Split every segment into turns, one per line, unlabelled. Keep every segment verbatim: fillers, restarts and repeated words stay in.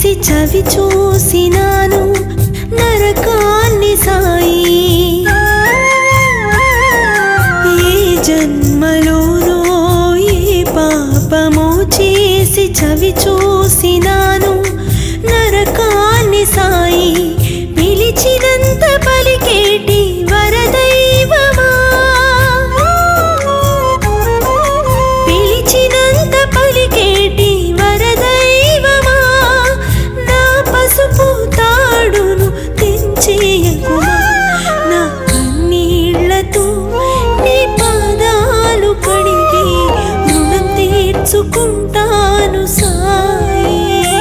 చేసి చవి చూసినాను నరకాన్ని సాయి. ఏ జన్మలోనో ఏ పాపమో చేసి చవి చూసినాను నరకాన్ని సాయి. పిలిచినంత పలికేటి వరదైవమా, పిలిచినంత పలికేటి వరదైవమా, నా పసుపు తాడును తెంచేయకుమా. నా కన్నీళ్లతో నీ పాదాలు కడిగి రుణం తీర్చుకుంటాను సాయి.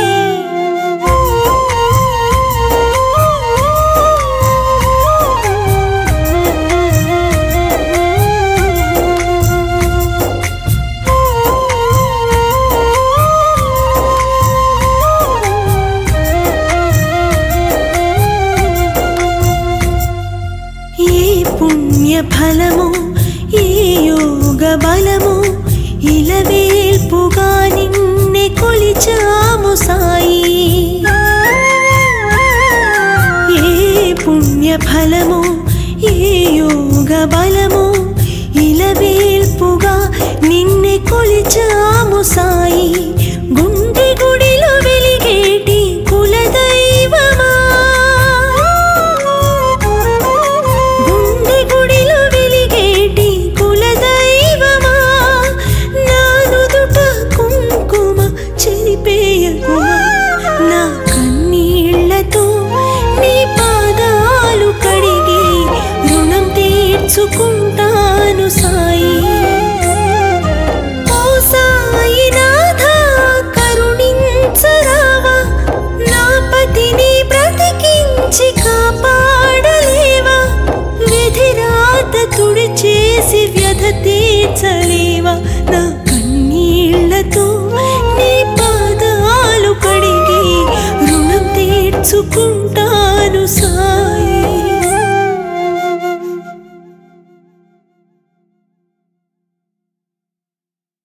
ఫలము ఏ యోగ బలము ఇలవేల్పుగా నిన్నే కొలిచాము సాయి. ఏ పుణ్య ఫలము ఏ యోగ బలము ఇలవేల్పుగా నిన్నే కొలిచాము సాయి. గుండె గుడిలో వెలిగేటి కులదైవమా, నా కన్నీళ్లతో నీ పాదాలు కడిగి రుణం తీర్చుకుంటాను సాయి. ఓ సాయినాథ కరుణించరావా, నా పతిని బ్రతికించి కాపాడలేవా, వ్యధిరాత తుడిచేసి వ్యధ తీర్చలేవా. నా కన్నీళ్లతో నీ పాదాలు కడిగి రుణం తీర్చుకుంటా